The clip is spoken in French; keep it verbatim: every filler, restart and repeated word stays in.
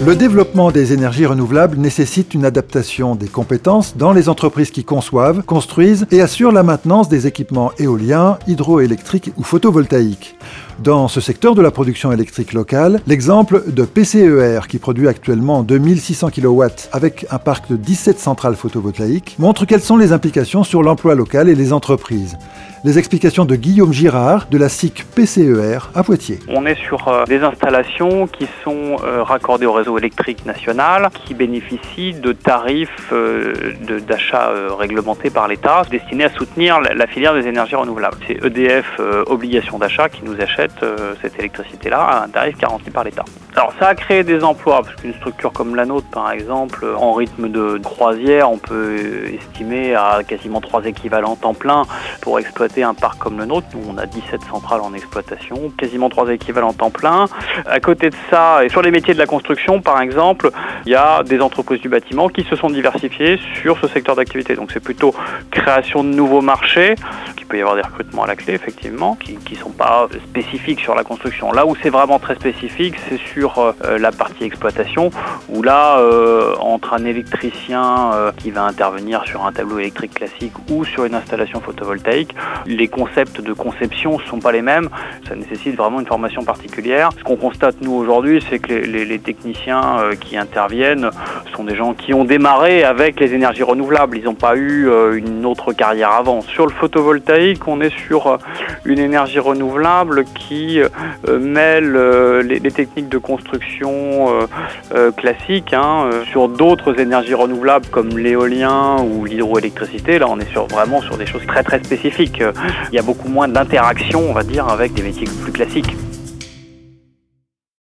Le développement des énergies renouvelables nécessite une adaptation des compétences dans les entreprises qui conçoivent, construisent et assurent la maintenance des équipements éoliens, hydroélectriques ou photovoltaïques. Dans ce secteur de la production électrique locale, l'exemple de P C E R, qui produit actuellement deux mille six cents kilowatts avec un parc de dix-sept centrales photovoltaïques, montre quelles sont les implications sur l'emploi local et les entreprises. Les explications de Guillaume Girard de la S I C P C E R à Poitiers. On est sur euh, des installations qui sont euh, raccordées au réseau électrique national, qui bénéficient de tarifs euh, de, d'achat euh, réglementés par l'État, destinés à soutenir la, la filière des énergies renouvelables. C'est E D F euh, Obligation d'achat qui nous achète euh, cette électricité-là à un tarif garanti par l'État. Alors ça a créé des emplois, parce qu'une structure comme la nôtre, par exemple, en rythme de croisière, on peut estimer à quasiment trois équivalents temps plein pour exploiter un parc comme le nôtre. Nous, on a dix-sept centrales en exploitation, quasiment trois équivalents temps plein. À côté de ça, et sur les métiers de la construction, par exemple, il y a des entreprises du bâtiment qui se sont diversifiées sur ce secteur d'activité. Donc c'est plutôt création de nouveaux marchés. Il peut y avoir des recrutements à la clé, effectivement, qui ne sont pas spécifiques sur la construction. Là où c'est vraiment très spécifique, c'est sur euh, la partie exploitation, où là, euh, entre un électricien euh, qui va intervenir sur un tableau électrique classique ou sur une installation photovoltaïque, les concepts de conception ne sont pas les mêmes. Ça nécessite vraiment une formation particulière. Ce qu'on constate, nous, aujourd'hui, c'est que les, les, les techniciens euh, qui interviennent sont des gens qui ont démarré avec les énergies renouvelables. Ils n'ont pas eu euh, une autre carrière avant. Sur le photovoltaïque, on est sur une énergie renouvelable qui euh, mêle euh, les, les techniques de construction euh, euh, classiques hein, euh, sur d'autres énergies renouvelables comme l'éolien ou l'hydroélectricité. Là, on est sur, vraiment sur des choses très très spécifiques. Il y a beaucoup moins d'interaction, on va dire, avec des métiers plus classiques.